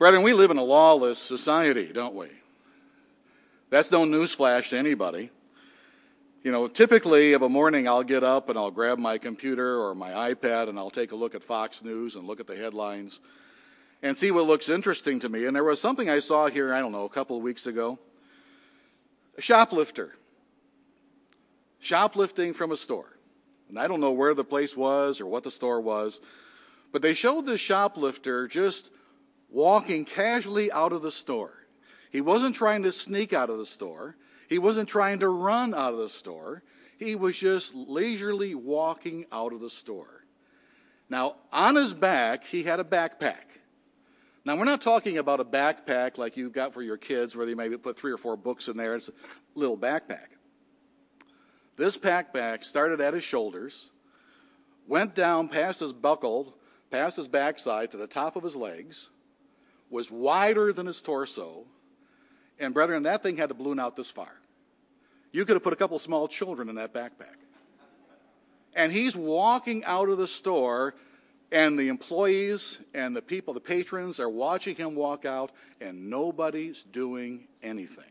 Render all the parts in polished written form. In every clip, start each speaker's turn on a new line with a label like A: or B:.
A: Brethren, we live in a lawless society, don't we? That's no newsflash to anybody. Typically of a morning I'll get up and I'll grab my computer or my iPad and I'll take a look at Fox News and look at the headlines and see what looks interesting to me. And there was something I saw here, a couple of weeks ago. A shoplifter. Shoplifting from a store. And I don't know where the place was or what the store was, but they showed this shoplifter just walking casually out of the store. He wasn't trying to sneak out of the store. He wasn't trying to run out of the store. He was just leisurely walking out of the store. Now, on his back, he had a backpack. Now, we're not talking about a backpack like you've got for your kids where they maybe put 3 or 4 books in there. It's a little backpack. This backpack started at his shoulders, went down past his buckle, past his backside to the top of his legs, was wider than his torso, and brethren, that thing had to balloon out this far. You could have put a couple small children in that backpack. And he's walking out of the store, and the employees and the people, the patrons, are watching him walk out, and nobody's doing anything.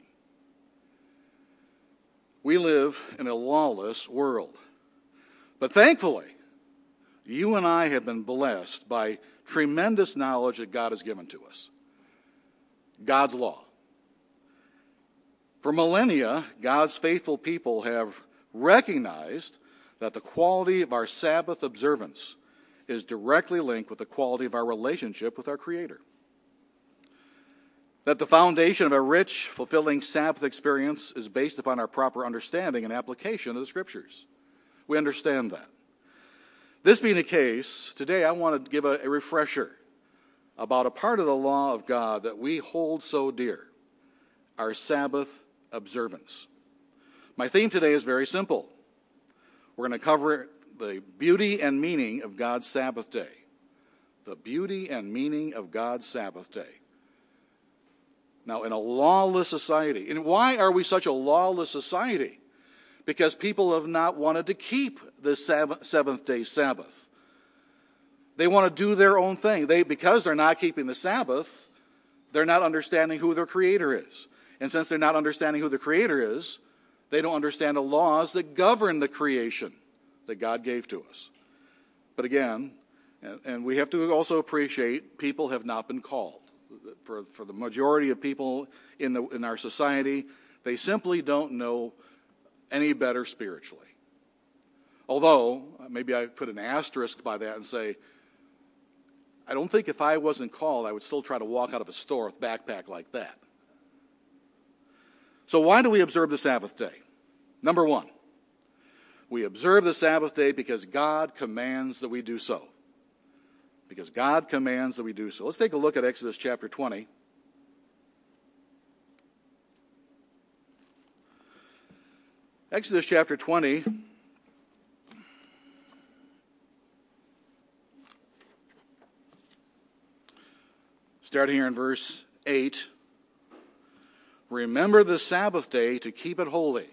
A: We live in a lawless world. But thankfully, you and I have been blessed by tremendous knowledge that God has given to us. God's law. For millennia, God's faithful people have recognized that the quality of our Sabbath observance is directly linked with the quality of our relationship with our Creator. That the foundation of a rich, fulfilling Sabbath experience is based upon our proper understanding and application of the Scriptures. We understand that. This being the case, today I want to give a refresher about a part of the law of God that we hold so dear, our Sabbath observance. My theme today is very simple. We're going to cover the beauty and meaning of God's Sabbath day. The beauty and meaning of God's Sabbath day. Now, in a lawless society, and why are we such a lawless society? Because people have not wanted to keep the seventh-day Sabbath. They want to do their own thing. Because they're not keeping the Sabbath, they're not understanding who their Creator is. And since they're not understanding who the Creator is, they don't understand the laws that govern the creation that God gave to us. But again, and we have to also appreciate, people have not been called. For the majority of people in our society, they simply don't know any better spiritually. Although, maybe I put an asterisk by that and say, I don't think if I wasn't called, I would still try to walk out of a store with a backpack like that. So why do we observe the Sabbath day? Number one, we observe the Sabbath day because God commands that we do so. Because God commands that we do so. Let's take a look at Exodus chapter 20. Exodus chapter 20. Starting here in verse 8. Remember the Sabbath day to keep it holy.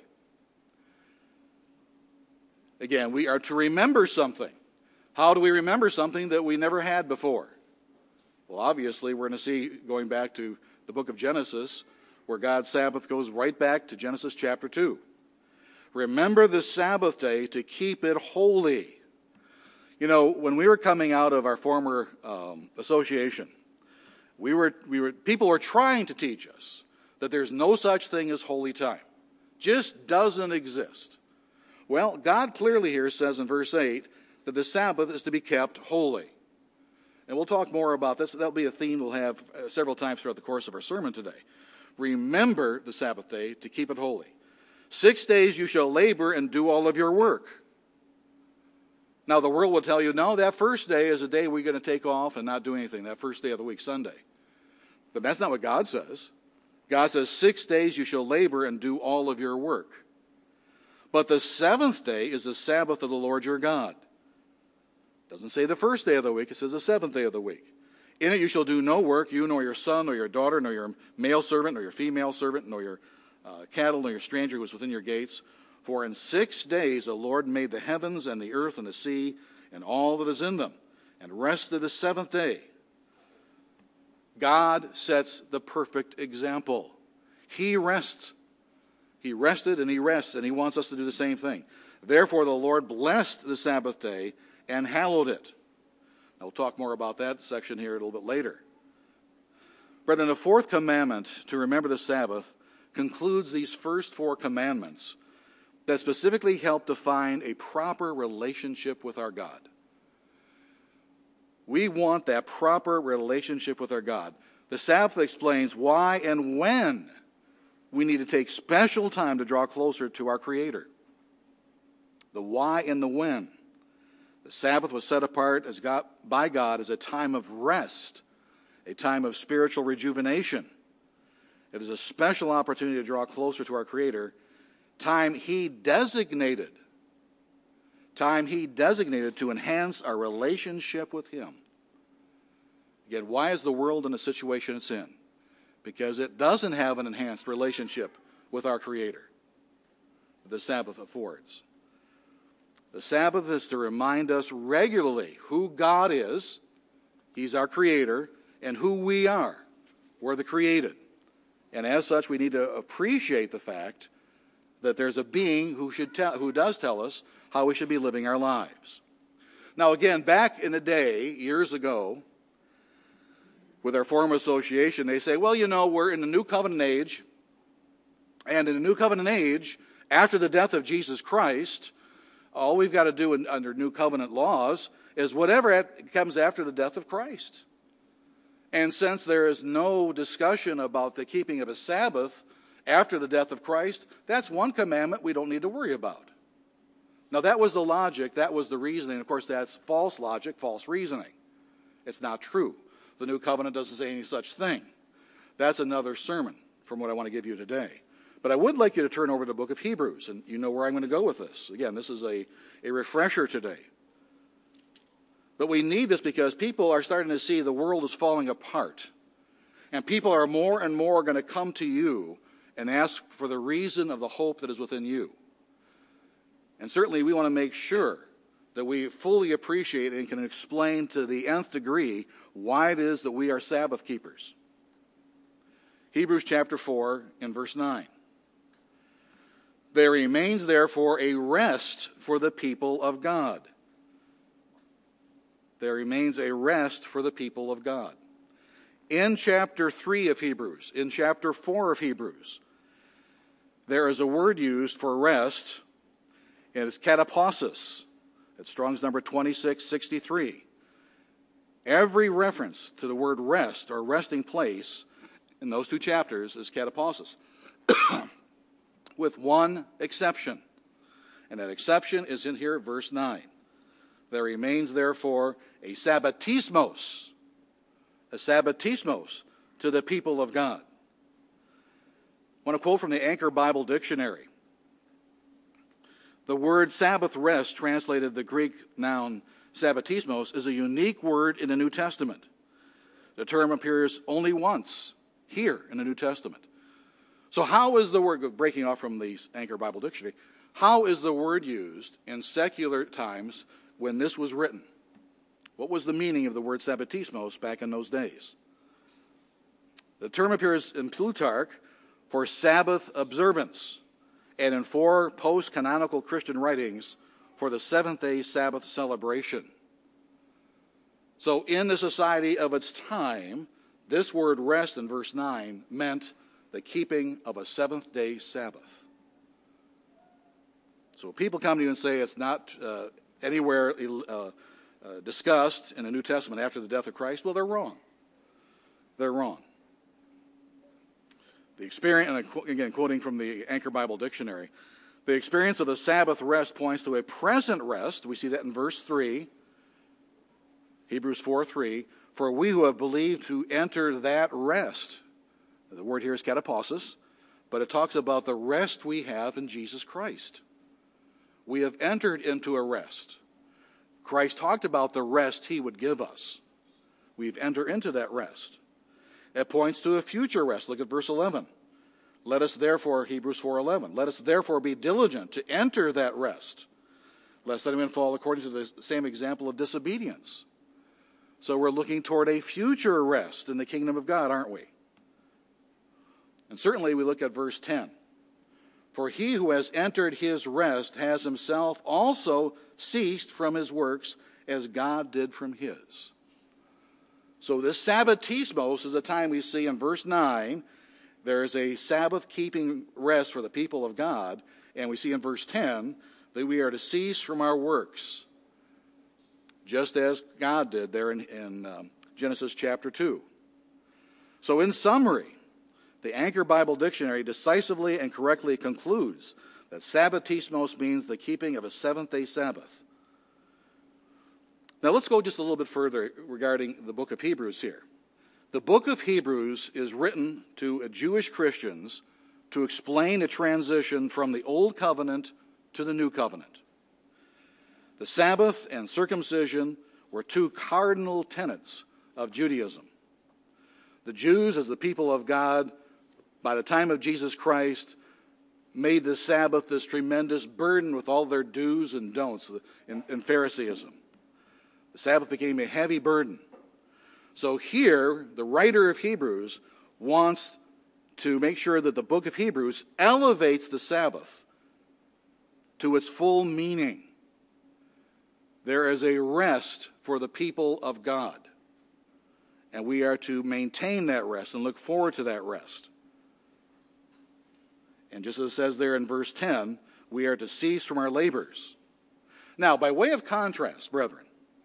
A: Again, we are to remember something. How do we remember something that we never had before? Well, obviously, we're going to see, going back to the book of Genesis, where God's Sabbath goes right back to Genesis chapter 2. Remember the Sabbath day to keep it holy. When we were coming out of our former association, people were trying to teach us that there's no such thing as holy time. Just doesn't exist. Well, God clearly here says in verse 8 that the Sabbath is to be kept holy. And we'll talk more about this. That'll be a theme we'll have several times throughout the course of our sermon today. Remember the Sabbath day to keep it holy. 6 days you shall labor and do all of your work. Now the world will tell you, no, that first day is a day we're going to take off and not do anything. That first day of the week, Sunday. But that's not what God says. God says 6 days you shall labor and do all of your work. But the seventh day is the Sabbath of the Lord your God. It doesn't say the first day of the week, it says the seventh day of the week. In it you shall do no work, you nor your son, nor your daughter, nor your male servant, nor your female servant, nor your cattle, nor your stranger who is within your gates. For in 6 days the Lord made the heavens and the earth and the sea and all that is in them, and rested the seventh day. God sets the perfect example. He rests. He rested and he rests, and he wants us to do the same thing. Therefore, the Lord blessed the Sabbath day and hallowed it. Now, we'll talk more about that section here a little bit later. Brethren, the fourth commandment to remember the Sabbath concludes these first four commandments that specifically help define a proper relationship with our God. We want that proper relationship with our God. The Sabbath explains why and when we need to take special time to draw closer to our Creator. The why and the when. The Sabbath was set apart by God as a time of rest, a time of spiritual rejuvenation. It is a special opportunity to draw closer to our Creator, time He designated to enhance our relationship with Him. Again, why is the world in the situation it's in? Because it doesn't have an enhanced relationship with our Creator. The Sabbath affords. The Sabbath is to remind us regularly who God is. He's our Creator, and who we are. We're the created. And as such, we need to appreciate the fact that there's a being who does tell us how we should be living our lives. Now again, back in the day, years ago, with our former association, they say, well, we're in the New Covenant age, and in the New Covenant age, after the death of Jesus Christ, all we've got to do under New Covenant laws is whatever comes after the death of Christ. And since there is no discussion about the keeping of a Sabbath after the death of Christ, that's one commandment we don't need to worry about. Now that was the logic, that was the reasoning. Of course, that's false logic, false reasoning. It's not true. The New Covenant doesn't say any such thing. That's another sermon from what I want to give you today. But I would like you to turn over to the book of Hebrews, and you know where I'm going to go with this. Again, this is a refresher today. But we need this because people are starting to see the world is falling apart. And people are more and more going to come to you and ask for the reason of the hope that is within you. And certainly we want to make sure that we fully appreciate and can explain to the nth degree why it is that we are Sabbath keepers. Hebrews chapter 4 and verse 9. There remains therefore a rest for the people of God. There remains a rest for the people of God. In chapter 3 of Hebrews, in chapter 4 of Hebrews, there is a word used for rest, and it's katapausis. It's Strong's number 2663. Every reference to the word rest or resting place in those two chapters is katapausis, with one exception. And that exception is in here, verse 9. There remains, therefore, a sabbatismos to the people of God. I want to quote from the Anchor Bible Dictionary. The word Sabbath rest, translated the Greek noun sabbatismos, is a unique word in the New Testament. The term appears only once here in the New Testament. So how is the word, breaking off from the Anchor Bible Dictionary, how is the word used in secular times when this was written? What was the meaning of the word sabbatismos back in those days? The term appears in Plutarch for Sabbath observance, and in 4 post-canonical Christian writings for the seventh-day Sabbath celebration. So in the society of its time, this word rest in verse 9 meant the keeping of a seventh-day Sabbath. So people come to you and say it's not anywhere discussed in the New Testament after the death of Christ. Well, they're wrong. They're wrong. The experience, and again, quoting from the Anchor Bible Dictionary, the experience of the Sabbath rest points to a present rest. We see that in verse 3, Hebrews 4:3. For we who have believed to enter that rest. The word here is katapausis, but it talks about the rest we have in Jesus Christ. We have entered into a rest. Christ talked about the rest he would give us. We've entered into that rest. It points to a future rest. Look at verse 11. Let us therefore, Hebrews 4:11, let us therefore be diligent to enter that rest, lest anyone fall according to the same example of disobedience. So we're looking toward a future rest in the kingdom of God, aren't we? And certainly we look at verse 10. For he who has entered his rest has himself also ceased from his works as God did from his. So this Sabbatismos is a time we see in verse 9. There is a Sabbath-keeping rest for the people of God. And we see in verse 10 that we are to cease from our works, just as God did there in Genesis chapter 2. So in summary, the Anchor Bible Dictionary decisively and correctly concludes that Sabbatismos means the keeping of a seventh-day Sabbath. Now let's go just a little bit further regarding the book of Hebrews here. The book of Hebrews is written to Jewish Christians to explain a transition from the Old Covenant to the New Covenant. The Sabbath and circumcision were two cardinal tenets of Judaism. The Jews, as the people of God, by the time of Jesus Christ, made the Sabbath this tremendous burden with all their do's and don'ts in Pharisaism. The Sabbath became a heavy burden. So here, the writer of Hebrews wants to make sure that the book of Hebrews elevates the Sabbath to its full meaning. There is a rest for the people of God, and we are to maintain that rest and look forward to that rest. And just as it says there in verse 10, we are to cease from our labors. Now, by way of contrast, brethren,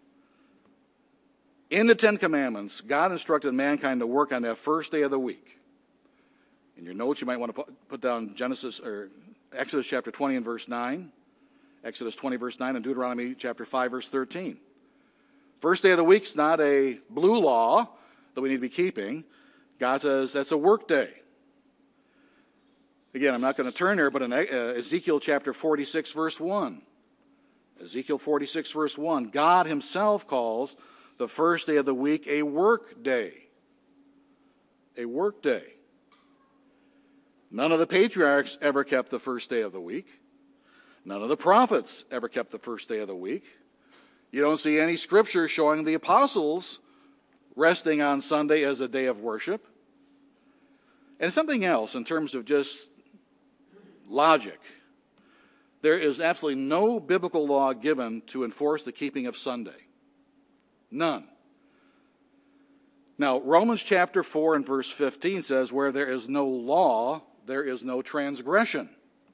A: in the Ten Commandments, God instructed mankind to work on that first day of the week. In your notes, you might want to put down Exodus chapter 20 and verse 9, Exodus 20 verse 9, and Deuteronomy chapter 5 verse 13. First day of the week is not a blue law that we need to be keeping. God says that's a work day. Again, I'm not going to turn there, but in Ezekiel chapter 46 verse 1, Ezekiel 46 verse 1, God himself calls the first day of the week a work day. A work day. None of the patriarchs ever kept the first day of the week. None of the prophets ever kept the first day of the week. You don't see any scripture showing the apostles resting on Sunday as a day of worship. And something else in terms of just logic. There is absolutely no biblical law given to enforce the keeping of Sunday. None. Now, Romans chapter 4 and verse 15 says, where there is no law, there is no transgression.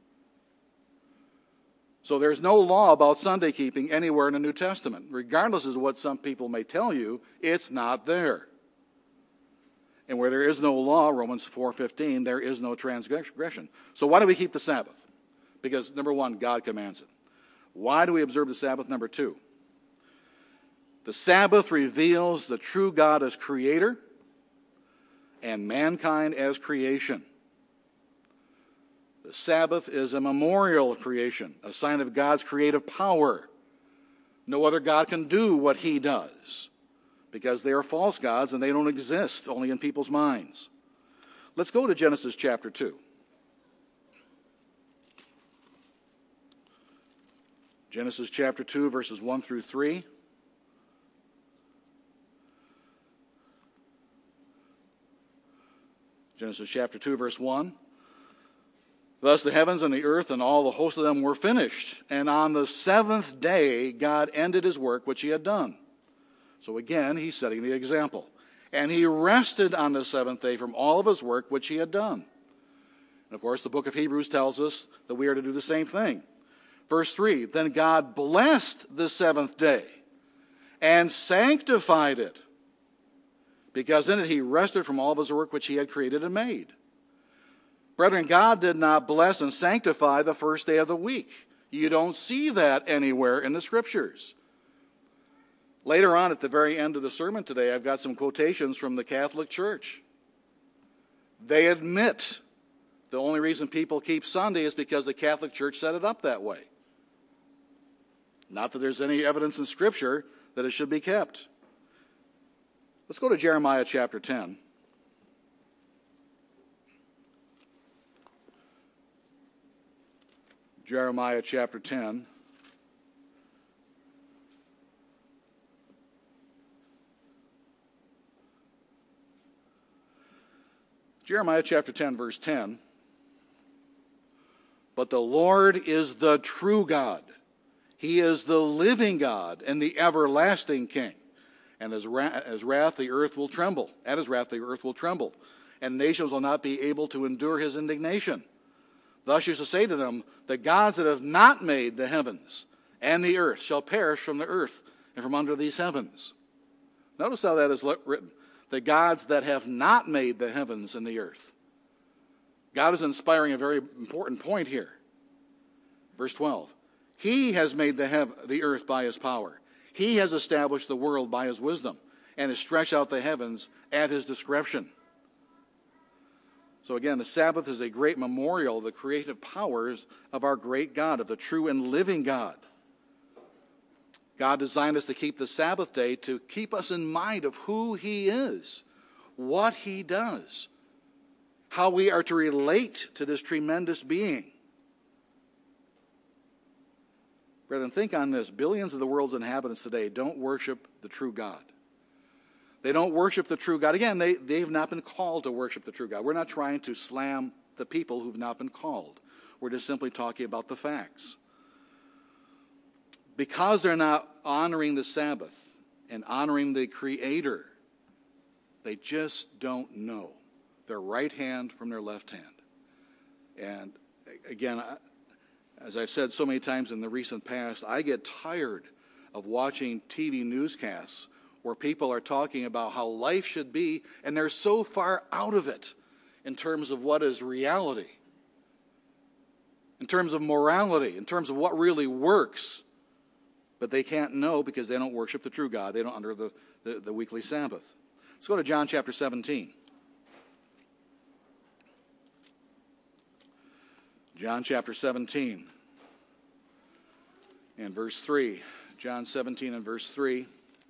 A: So there's no law about Sunday keeping anywhere in the New Testament. Regardless of what some people may tell you, it's not there. And where there is no law, Romans 4:15, there is no transgression. So why do we keep the Sabbath? Because, number one, God commands it. Why do we observe the Sabbath? Number two, the Sabbath reveals the true God as creator and mankind as creation. The Sabbath is a memorial of creation, a sign of God's creative power. No other God can do what he does because they are false gods and they don't exist, only in people's minds. Let's go to Genesis chapter 2. Genesis chapter 2, verses 1 through 3. Genesis chapter 2, verse 1. Thus the heavens and the earth and all the host of them were finished. And on the seventh day, God ended his work which he had done. So again, he's setting the example. And he rested on the seventh day from all of his work which he had done. And of course, the book of Hebrews tells us that we are to do the same thing. Verse 3, then God blessed the seventh day and sanctified it, because in it he rested from all of his work which he had created and made. Brethren, God did not bless and sanctify the first day of the week. You don't see that anywhere in the Scriptures. Later on, at the very end of the sermon today, I've got some quotations from the Catholic Church. They admit the only reason people keep Sunday is because the Catholic Church set it up that way. Not that there's any evidence in Scripture that it should be kept. Let's go to Jeremiah chapter 10. Jeremiah chapter 10. Jeremiah chapter 10, verse 10. But the Lord is the true God. He is the living God and the everlasting King. And as wrath the earth will tremble. At his wrath the earth will tremble. And nations will not be able to endure his indignation. Thus you shall say to them, the gods that have not made the heavens and the earth shall perish from the earth and from under these heavens. Notice how that is written. The gods that have not made the heavens and the earth. God is inspiring a very important point here. Verse 12. He has made the earth by his power. He has established the world by his wisdom and has stretched out the heavens at his discretion. So again, the Sabbath is a great memorial of the creative powers of our great God, of the true and living God. God designed us to keep the Sabbath day to keep us in mind of who he is, what he does, how we are to relate to this tremendous being. Brethren, think on this. Billions of the world's inhabitants today don't worship the true God. They don't worship the true God. Again, they've not been called to worship the true God. We're not trying to slam the people who've not been called. We're just simply talking about the facts. Because they're not honoring the Sabbath and honoring the Creator, they just don't know their right hand from their left hand. And again, as I've said so many times in the recent past, I get tired of watching TV newscasts where people are talking about how life should be, and they're so far out of it in terms of what is reality, in terms of morality, in terms of what really works. But they can't know because they don't worship the true God. They don't honor the weekly Sabbath. Let's go to John chapter 17. John chapter 17 and verse 3. John 17 and verse 3.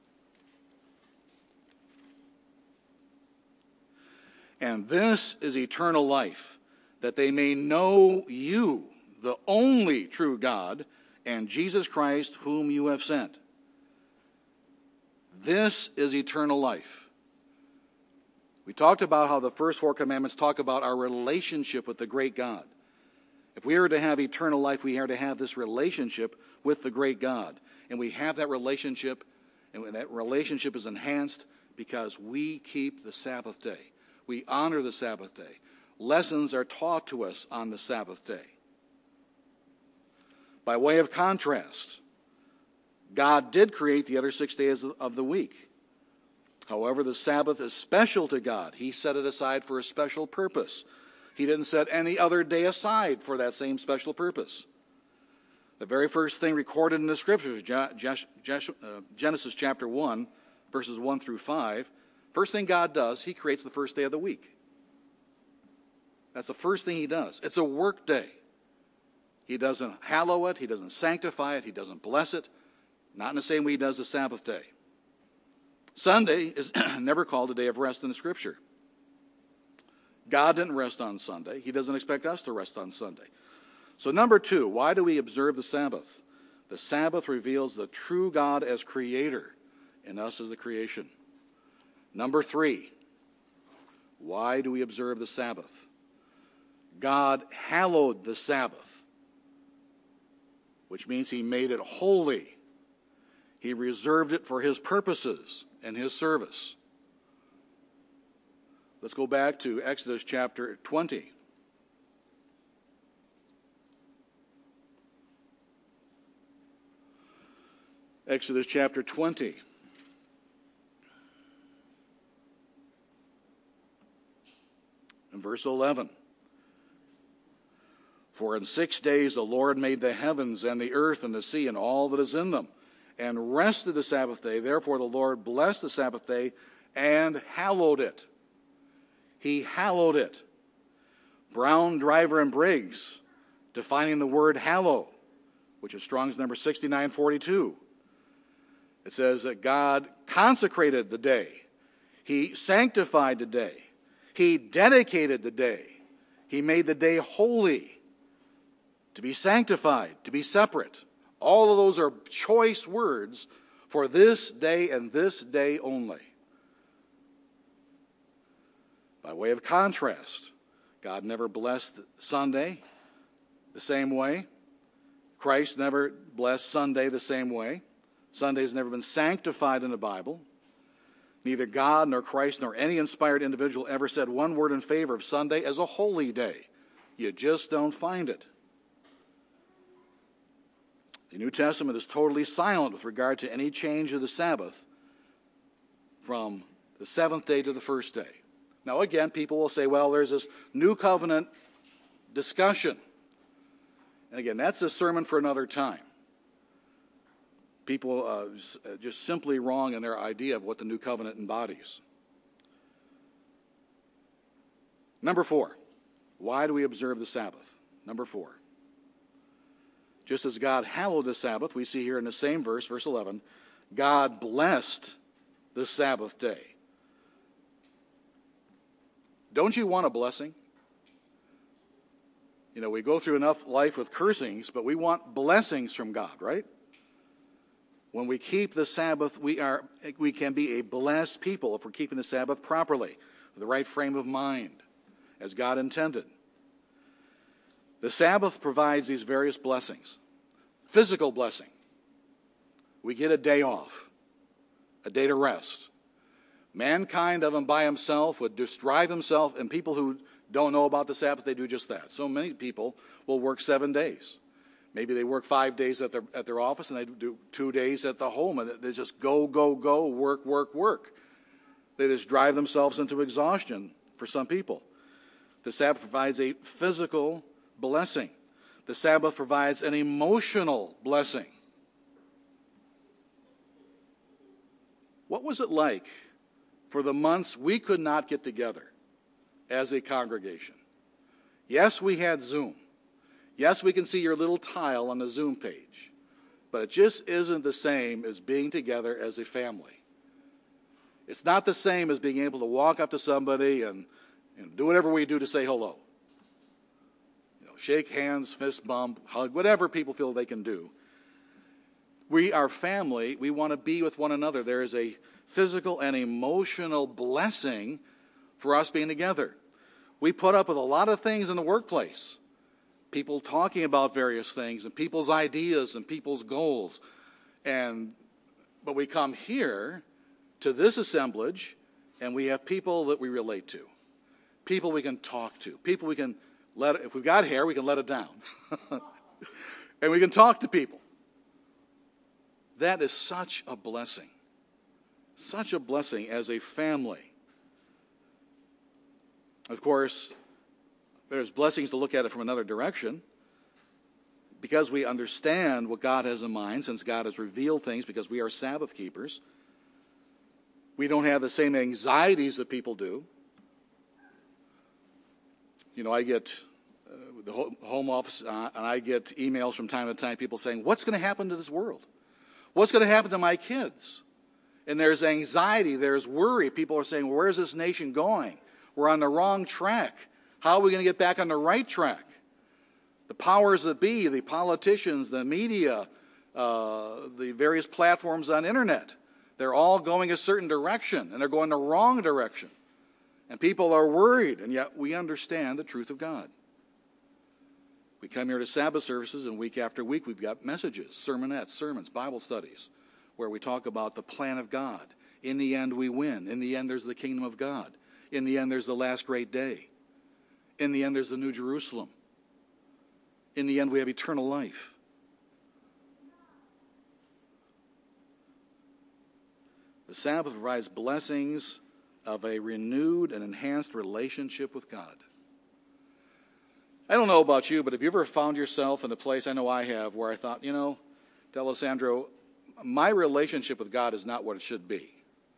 A: And this is eternal life, that they may know you, the only true God, and Jesus Christ, whom you have sent. This is eternal life. We talked about how the first four commandments talk about our relationship with the great God. If we are to have eternal life, we are to have this relationship with the great God. And we have that relationship, and that relationship is enhanced because we keep the Sabbath day. We honor the Sabbath day. Lessons are taught to us on the Sabbath day. By way of contrast, God did create the other 6 days of the week. However, the Sabbath is special to God. He set it aside for a special purpose. He didn't set any other day aside for that same special purpose. The very first thing recorded in the Scriptures, Genesis chapter 1, verses 1 through 5, first thing God does, he creates the first day of the week. That's the first thing he does. It's a work day. He doesn't hallow it. He doesn't sanctify it. He doesn't bless it. Not in the same way he does the Sabbath day. Sunday is never called a day of rest in the Scripture. God didn't rest on Sunday. He doesn't expect us to rest on Sunday. So number 2, why do we observe the Sabbath? The Sabbath reveals the true God as creator and us as the creation. Number 3, why do we observe the Sabbath? God hallowed the Sabbath, which means he made it holy. He reserved it for his purposes and his service. Let's go back to Exodus chapter 20. Exodus chapter 20. And verse 11. For in 6 days the Lord made the heavens and the earth and the sea and all that is in them, and rested the Sabbath day. Therefore the Lord blessed the Sabbath day and hallowed it. He hallowed it. Brown, Driver, and Briggs, defining the word hallow, which is Strong's number 6942. It says that God consecrated the day. He sanctified the day. He dedicated the day. He made the day holy, to be sanctified, to be separate. All of those are choice words for this day and this day only. By way of contrast, God never blessed Sunday the same way. Christ never blessed Sunday the same way. Sunday has never been sanctified in the Bible. Neither God nor Christ nor any inspired individual ever said one word in favor of Sunday as a holy day. You just don't find it. The New Testament is totally silent with regard to any change of the Sabbath from the seventh day to the first day. Now again, people will say, well, there's this new covenant discussion. And again, that's a sermon for another time. People are just simply wrong in their idea of what the new covenant embodies. Number 4, why do we observe the Sabbath? Number 4. Just as God hallowed the Sabbath, we see here in the same verse, verse 11, God blessed the Sabbath day. Don't you want a blessing? You know, we go through enough life with cursings, but we want blessings from God, right? When we keep the Sabbath, we can be a blessed people if we're keeping the Sabbath properly, with the right frame of mind, as God intended. The Sabbath provides these various blessings. Physical blessing. We get a day off, a day to rest. Mankind of and by himself would strive himself, and people who don't know about the Sabbath, they do just that. So many people will work 7 days. Maybe they work 5 days at their office, and they do 2 days at the home, and they just go, work, work, work. They just drive themselves into exhaustion for some people. The Sabbath provides a physical blessing. The Sabbath provides an emotional blessing. What was it like for the months we could not get together as a congregation? Yes, we had Zoom. Yes, we can see your little tile on the Zoom page. But it just isn't the same as being together as a family. It's not the same as being able to walk up to somebody and do whatever we do to say hello. Shake hands, fist bump, hug, whatever people feel they can do. We are family. We want to be with one another. There is a physical and emotional blessing for us being together. We put up with a lot of things in the workplace. People talking about various things and people's ideas and people's goals. But we come here to this assemblage and we have people that we relate to. People we can talk to. People we can if we've got hair, we can let it down. And we can talk to people. That is such a blessing. Such a blessing as a family. Of course, there's blessings to look at it from another direction. Because we understand what God has in mind, since God has revealed things, because we are Sabbath keepers, we don't have the same anxieties that people do. You know, I get the home office, and I get emails from time to time, people saying, what's going to happen to this world? What's going to happen to my kids? And there's anxiety, there's worry. People are saying, where's this nation going? We're on the wrong track. How are we going to get back on the right track? The powers that be, the politicians, the media, the various platforms on internet, they're all going a certain direction, and they're going the wrong direction. And people are worried, and yet we understand the truth of God. We come here to Sabbath services, and week after week we've got messages, sermonettes, sermons, Bible studies, where we talk about the plan of God. In the end, we win. In the end, there's the kingdom of God. In the end, there's the last great day. In the end, there's the New Jerusalem. In the end, we have eternal life. The Sabbath provides blessings of a renewed and enhanced relationship with God. I don't know about you, but have you ever found yourself in a place, I know I have, where I thought, D'Alessandro, my relationship with God is not what it should be.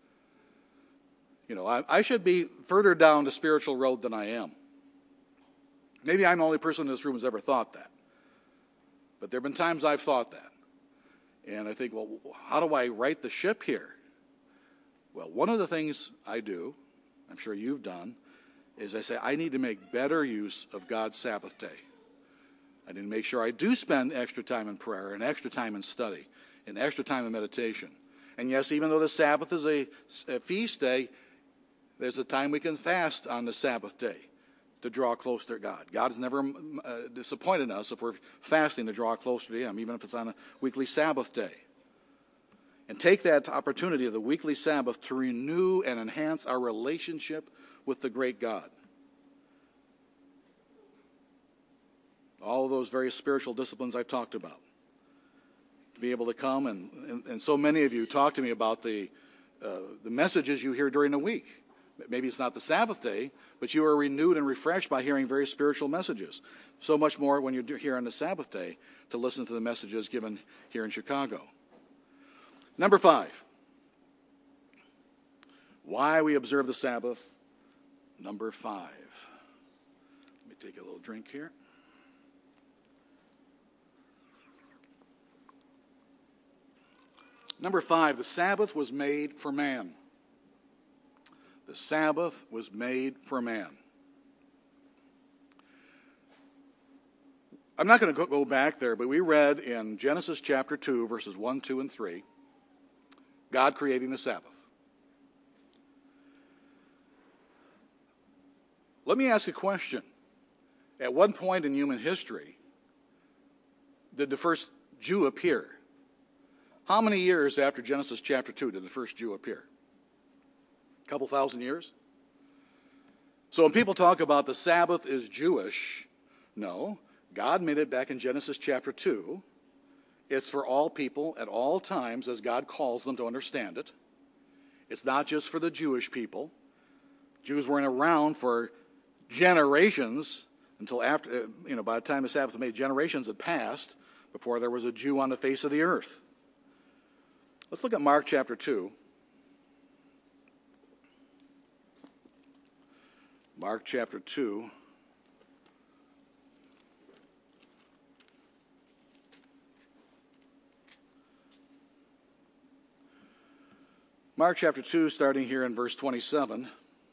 A: I should be further down the spiritual road than I am. Maybe I'm the only person in this room who's ever thought that. But there have been times I've thought that. And I think, well, how do I right the ship here? Well, one of the things I do, I'm sure you've done, is I say, I need to make better use of God's Sabbath day. I need to make sure I do spend extra time in prayer and extra time in study and extra time in meditation. And yes, even though the Sabbath is a feast day, There's a time we can fast on the Sabbath day to draw close to God. God has never disappointed us if we're fasting to draw closer to Him, even if it's on a weekly Sabbath day. And take that opportunity of the weekly Sabbath to renew and enhance our relationship with the great God. All of those various spiritual disciplines I've talked about. To be able to come and so many of you talk to me about the messages you hear during the week. Maybe it's not the Sabbath day, but you are renewed and refreshed by hearing very spiritual messages. So much more when you're here on the Sabbath day to listen to the messages given here in Chicago. Number 5. Why we observe the Sabbath. Number 5. Let me take a little drink here. Number 5, the Sabbath was made for man. The Sabbath was made for man. I'm not going to go back there, but we read in Genesis chapter 2, verses 1, 2, and 3, God creating the Sabbath. Let me ask a question. At what point in human history did the first Jew appear? How many years after Genesis chapter 2 did the first Jew appear? A couple thousand years? So when people talk about the Sabbath is Jewish, no, God made it back in Genesis chapter 2. It's for all people at all times as God calls them to understand it. It's not just for the Jewish people. Jews weren't around for generations until after, by the time the Sabbath was made, generations had passed before there was a Jew on the face of the earth. Let's look at Mark chapter 2. Mark chapter 2. Mark chapter 2, starting here in verse 27.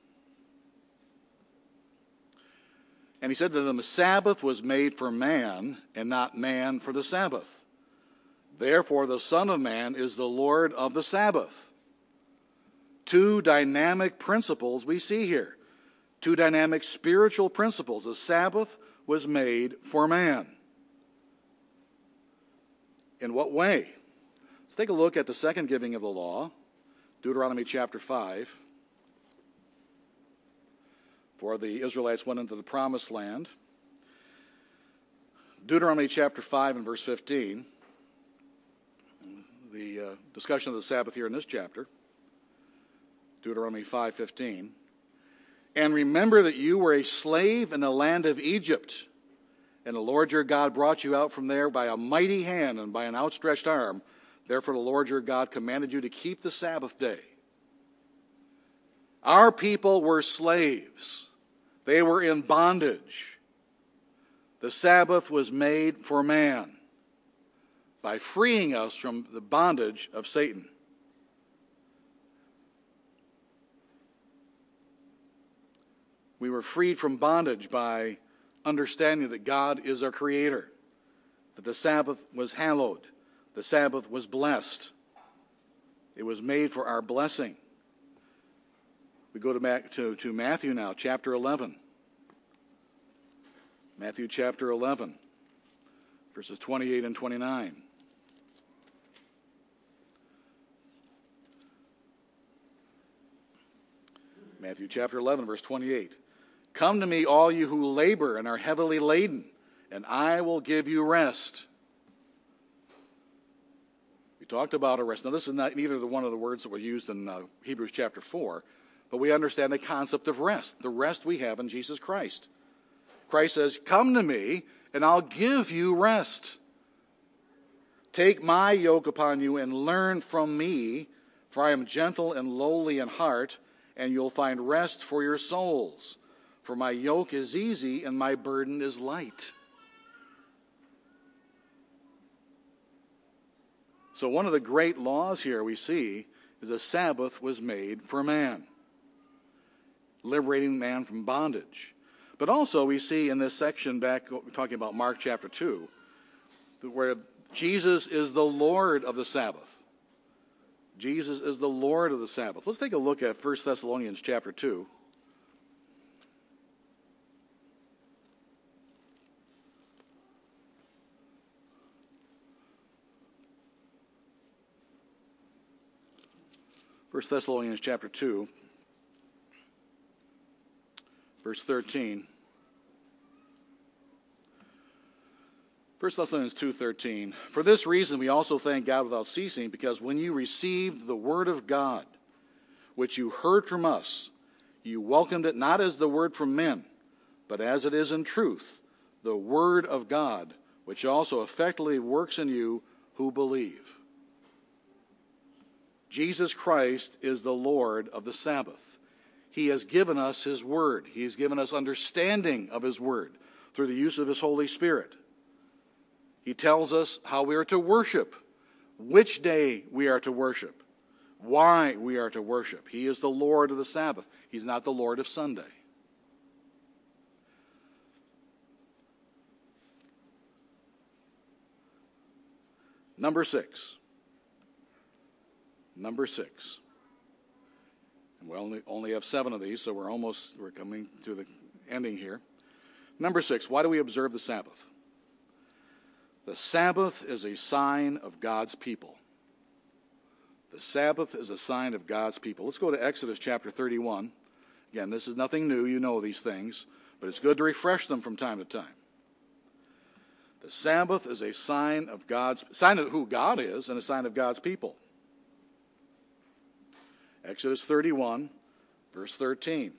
A: And he said to them, the Sabbath was made for man, and not man for the Sabbath. Therefore, the Son of Man is the Lord of the Sabbath. Two dynamic principles we see here. Two dynamic spiritual principles. The Sabbath was made for man. In what way? Let's take a look at the second giving of the law, Deuteronomy chapter 5. For the Israelites went into the promised land. Deuteronomy chapter 5 and verse 15. The discussion of the Sabbath here in this chapter. Deuteronomy 5:15. And remember that you were a slave in the land of Egypt, and the Lord your God brought you out from there by a mighty hand and by an outstretched arm. Therefore the Lord your God commanded you to keep the Sabbath day. Our people were slaves. They were in bondage. The Sabbath was made for man by freeing us from the bondage of Satan. We were freed from bondage by understanding that God is our creator, that the Sabbath was hallowed, the Sabbath was blessed. It was made for our blessing. We go to Matthew now, chapter 11. Matthew chapter 11, verses 28 and 29. Matthew chapter 11, verse 28. Come to me, all you who labor and are heavily laden, and I will give you rest. We talked about a rest. Now, this is not neither one of the words that were used in Hebrews chapter 4, but we understand the concept of rest, the rest we have in Jesus Christ. Christ says, come to me, and I'll give you rest. Take my yoke upon you and learn from me, for I am gentle and lowly in heart, and you'll find rest for your souls. For my yoke is easy and my burden is light. So one of the great laws here we see is the Sabbath was made for man, liberating man from bondage. But also we see in this section back talking about Mark chapter 2, where Jesus is the Lord of the Sabbath. Jesus is the Lord of the Sabbath. Let's take a look at 1 Thessalonians chapter 2. First Thessalonians chapter 2, verse 13. 1 Thessalonians 2:13. For this reason we also thank God without ceasing, because when you received the word of God, which you heard from us, you welcomed it not as the word from men, but as it is in truth, the word of God, which also effectively works in you who believe. Jesus Christ is the Lord of the Sabbath. He has given us his word. He has given us understanding of his word through the use of his Holy Spirit. He tells us how we are to worship, which day we are to worship, why we are to worship. He is the Lord of the Sabbath. He's not the Lord of Sunday. Number six. And we only have 7 of these, so we're coming to the ending here. Number 6, why do we observe the Sabbath? The Sabbath is a sign of God's people. The Sabbath is a sign of God's people. Let's go to Exodus chapter 31. Again, this is nothing new. You know these things, but it's good to refresh them from time to time. The Sabbath is a sign of who God is and a sign of God's people. Exodus 31, verse 13.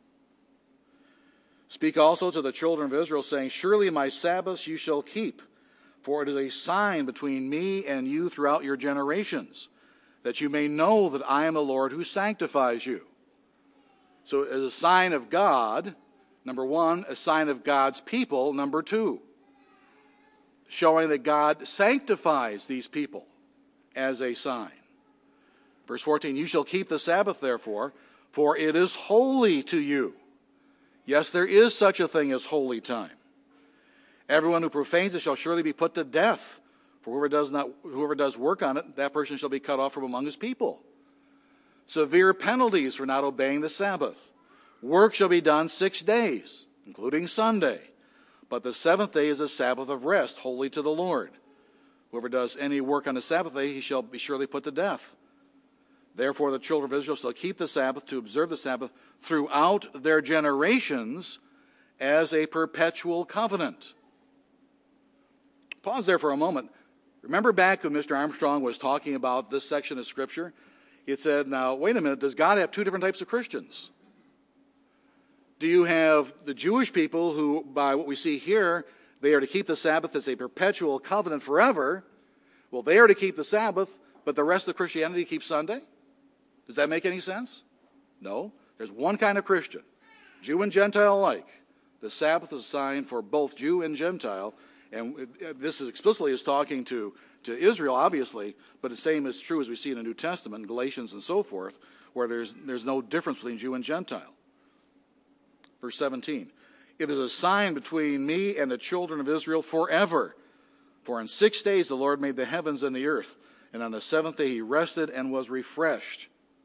A: Speak also to the children of Israel, saying, surely my Sabbaths you shall keep, for it is a sign between me and you throughout your generations, that you may know that I am the Lord who sanctifies you. So as a sign of God, number 1, a sign of God's people, number 2, showing that God sanctifies these people as a sign. Verse 14, you shall keep the Sabbath, therefore, for it is holy to you. Yes, there is such a thing as holy time. Everyone who profanes it shall surely be put to death. For whoever does work on it, that person shall be cut off from among his people. Severe penalties for not obeying the Sabbath. Work shall be done 6 days, including Sunday. But the 7th day is a Sabbath of rest, holy to the Lord. Whoever does any work on the Sabbath day, he shall be surely put to death. Therefore the children of Israel shall keep the Sabbath, to observe the Sabbath throughout their generations as a perpetual covenant. Pause there for a moment. Remember back when Mr. Armstrong was talking about this section of Scripture? It said, now, wait a minute, does God have 2 different types of Christians? Do you have the Jewish people who, by what we see here, they are to keep the Sabbath as a perpetual covenant forever? Well, they are to keep the Sabbath, but the rest of Christianity keeps Sunday? Does that make any sense? No. There's one kind of Christian, Jew and Gentile alike. The Sabbath is a sign for both Jew and Gentile, and this is explicitly is talking to Israel, obviously, but the same is true as we see in the New Testament, Galatians and so forth, where there's no difference between Jew and Gentile. Verse 17, it is a sign between me and the children of Israel forever. For in 6 days the Lord made the heavens and the earth, and on the 7th day he rested and was refreshed.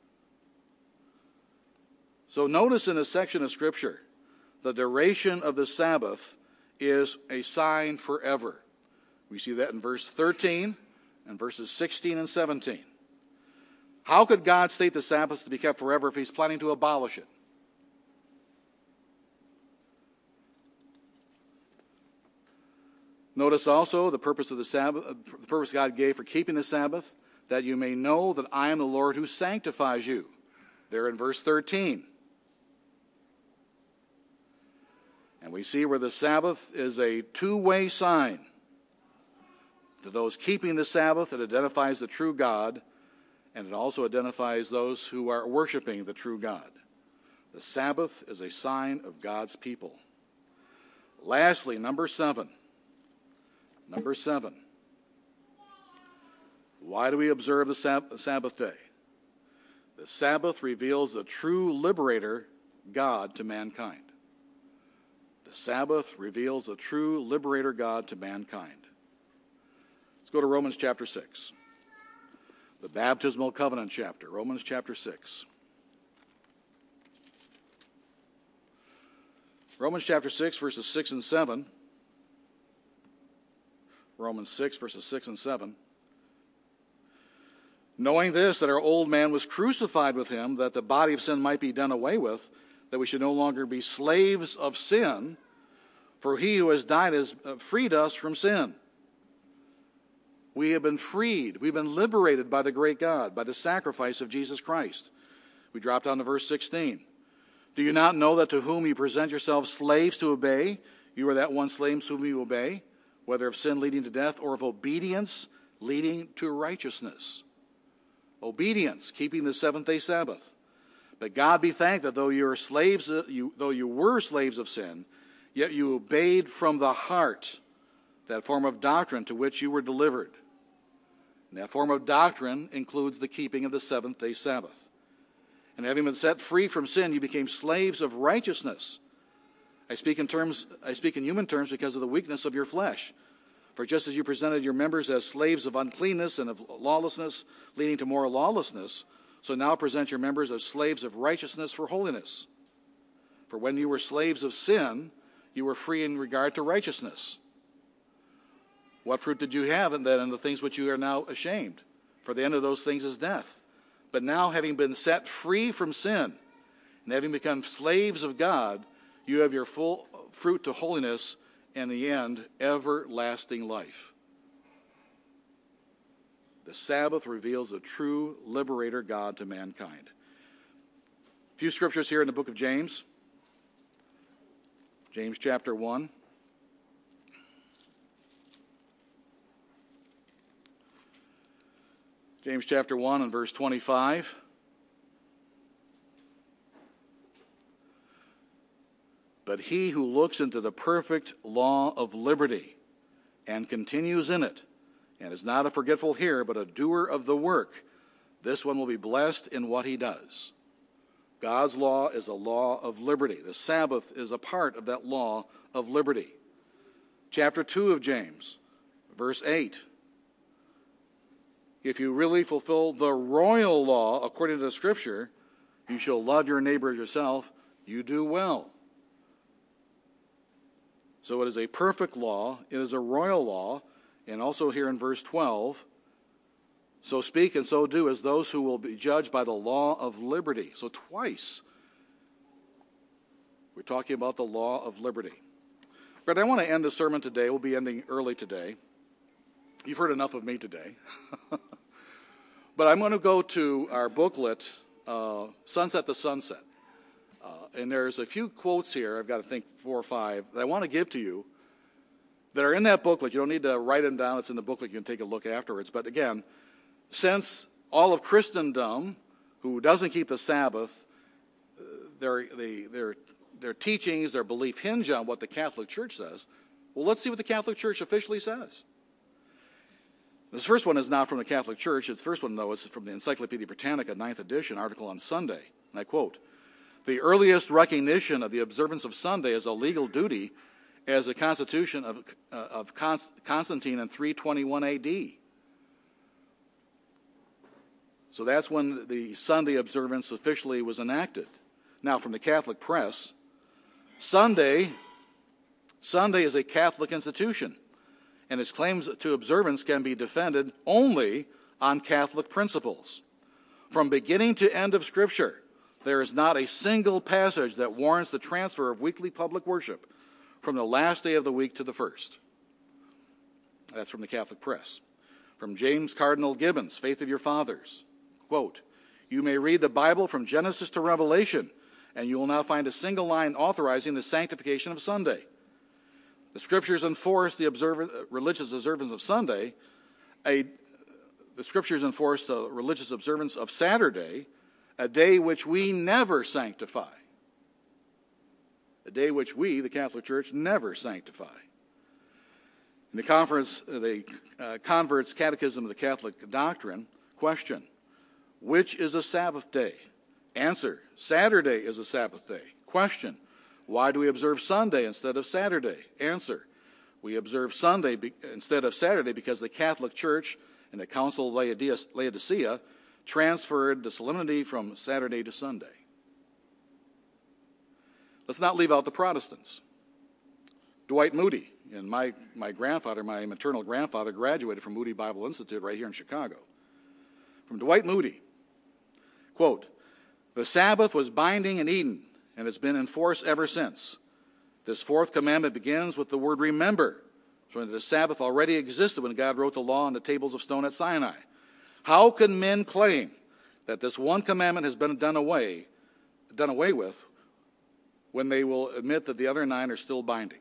A: So notice in this section of Scripture, the duration of the Sabbath is a sign forever. We see that in verse 13 and verses 16 and 17. How could God state the Sabbath to be kept forever if he's planning to abolish it? Notice also the purpose of the Sabbath, the purpose God gave for keeping the Sabbath, that you may know that I am the Lord who sanctifies you. There in verse 13. And we see where the Sabbath is a two-way sign. To those keeping the Sabbath, it identifies the true God, and it also identifies those who are worshiping the true God. The Sabbath is a sign of God's people. Lastly, number 7. Number 7. Why do we observe the Sabbath day? The Sabbath reveals the true liberator, God, to mankind. The Sabbath reveals the true liberator God to mankind. Let's go to Romans chapter 6. The baptismal covenant chapter, Romans chapter 6. Romans chapter 6, verses 6 and 7. Romans 6, verses 6 and 7. Knowing this, that our old man was crucified with him, that the body of sin might be done away with, that we should no longer be slaves of sin, for he who has died has freed us from sin. We have been freed. We've been liberated by the great God, by the sacrifice of Jesus Christ. We drop down to verse 16. Do you not know that to whom you present yourselves slaves to obey, you are that one slaves whom you obey, whether of sin leading to death or of obedience leading to righteousness? Obedience, keeping the seventh-day Sabbath. But God be thanked that though you were slaves of sin, yet you obeyed from the heart that form of doctrine to which you were delivered. And that form of doctrine includes the keeping of the seventh-day Sabbath. And having been set free from sin, you became slaves of righteousness. I speak in human terms because of the weakness of your flesh. For just as you presented your members as slaves of uncleanness and of lawlessness, leading to more lawlessness, so now present your members as slaves of righteousness for holiness. For when you were slaves of sin, you were free in regard to righteousness. What fruit did you have in the things which you are now ashamed? For the end of those things is death. But now, having been set free from sin, and having become slaves of God, you have your full fruit to holiness, and in the end, everlasting life. The Sabbath reveals a true liberator God to mankind. A few scriptures here in the book of James. James chapter 1. James chapter 1 and verse 25. But he who looks into the perfect law of liberty and continues in it, and is not a forgetful hearer, but a doer of the work, this one will be blessed in what he does. God's law is a law of liberty. The Sabbath is a part of that law of liberty. Chapter 2 of James, verse 8. If you really fulfill the royal law according to the Scripture, you shall love your neighbor as yourself, you do well. So it is a perfect law, it is a royal law, and also here in verse 12, so speak and so do as those who will be judged by the law of liberty. So twice we're talking about the law of liberty. But I want to end the sermon today. We'll be ending early today. You've heard enough of me today. But I'm going to go to our booklet, Sunset to Sunset. And there's a few quotes here, I've got to think 4 or 5, that I want to give to you that are in that booklet. You don't need to write them down. It's in the booklet. You can take a look afterwards. But again, since all of Christendom, who doesn't keep the Sabbath, their teachings, their belief hinge on what the Catholic Church says, well, let's see what the Catholic Church officially says. This first one is not from the Catholic Church. The first one, though, is from the Encyclopedia Britannica, 9th edition, article on Sunday. And I quote, "The earliest recognition of the observance of Sunday as a legal duty as a constitution of Constantine in 321 A.D. So that's when the Sunday observance officially was enacted. Now, from the Catholic press, Sunday is a Catholic institution, and its claims to observance can be defended only on Catholic principles. From beginning to end of Scripture, there is not a single passage that warrants the transfer of weekly public worship from the last day of the week to the first." That's from the Catholic press. From James Cardinal Gibbons, Faith of Your Fathers, quote, "You may read the Bible from Genesis to Revelation, and you will not find a single line authorizing the sanctification of Sunday. The Scriptures enforce the religious observance of Sunday. The Scriptures enforce the religious observance of Saturday, a day which we never sanctify." A day which we, the Catholic Church, never sanctify. In the Convert's Catechism of the Catholic Doctrine, question, which is a Sabbath day? Answer, Saturday is a Sabbath day. Question, why do we observe Sunday instead of Saturday? Answer, we observe Sunday instead of Saturday because the Catholic Church in the Council of Laodicea transferred the solemnity from Saturday to Sunday. Let's not leave out the Protestants. Dwight Moody, and my maternal grandfather, graduated from Moody Bible Institute right here in Chicago. From Dwight Moody, quote, "The Sabbath was binding in Eden, and it's been in force ever since. This fourth commandment begins with the word remember, showing that the Sabbath already existed when God wrote the law on the tables of stone at Sinai. How can men claim that this one commandment has been done away with when they will admit that the other 9 are still binding?"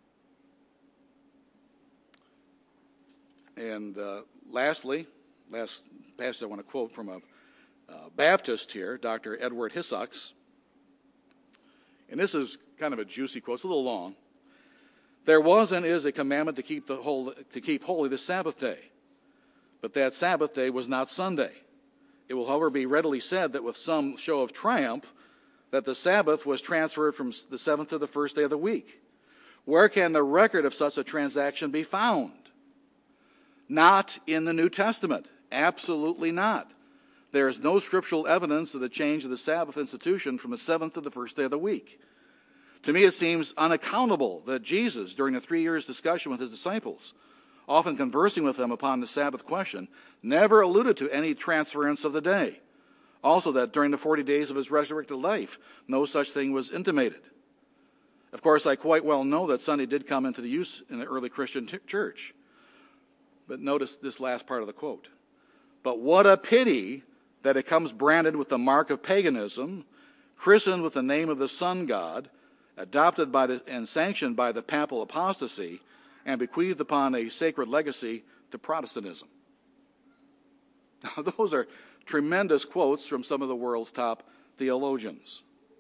A: And lastly, last passage I want to quote from a Baptist here, Dr. Edward Hiscox. And this is kind of a juicy quote. It's a little long. "There was and is a commandment to keep holy the Sabbath day. But that Sabbath day was not Sunday. It will, however, be readily said that with some show of triumph that the Sabbath was transferred from the 7th to the first day of the week. Where can the record of such a transaction be found? Not in the New Testament. Absolutely not. There is no scriptural evidence of the change of the Sabbath institution from the 7th to the first day of the week. To me, it seems unaccountable that Jesus, during the 3 years' discussion with his disciples, often conversing with them upon the Sabbath question, never alluded to any transference of the day. Also, that during the 40 days of his resurrected life, no such thing was intimated. Of course, I quite well know that Sunday did come into the use in the early Christian church. But notice this last part of the quote. "But what a pity that it comes branded with the mark of paganism, christened with the name of the sun god, adopted by and sanctioned by the papal apostasy, and bequeathed upon a sacred legacy to Protestantism." Now, those are tremendous quotes from some of the world's top theologians.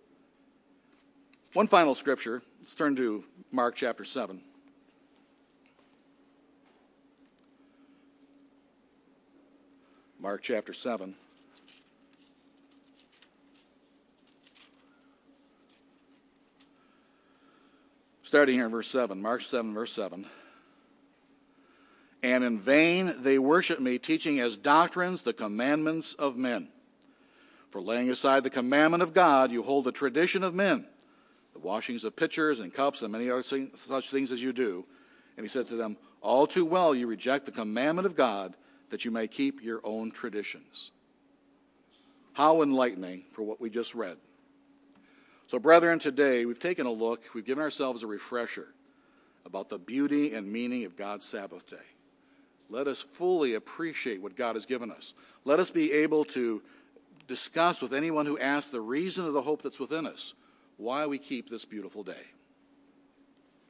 A: One final scripture. Let's turn to Mark chapter 7. Mark chapter 7. Starting here in verse 7, Mark 7, verse 7. "And in vain they worship me, teaching as doctrines the commandments of men. For laying aside the commandment of God, you hold the tradition of men, the washings of pitchers and cups and many other such things as you do." And he said to them, "All too well you reject the commandment of God, that you may keep your own traditions." How enlightening for what we just read. So, brethren, today we've taken a look, we've given ourselves a refresher about the beauty and meaning of God's Sabbath day. Let us fully appreciate what God has given us. Let us be able to discuss with anyone who asks the reason of the hope that's within us, why we keep this beautiful day.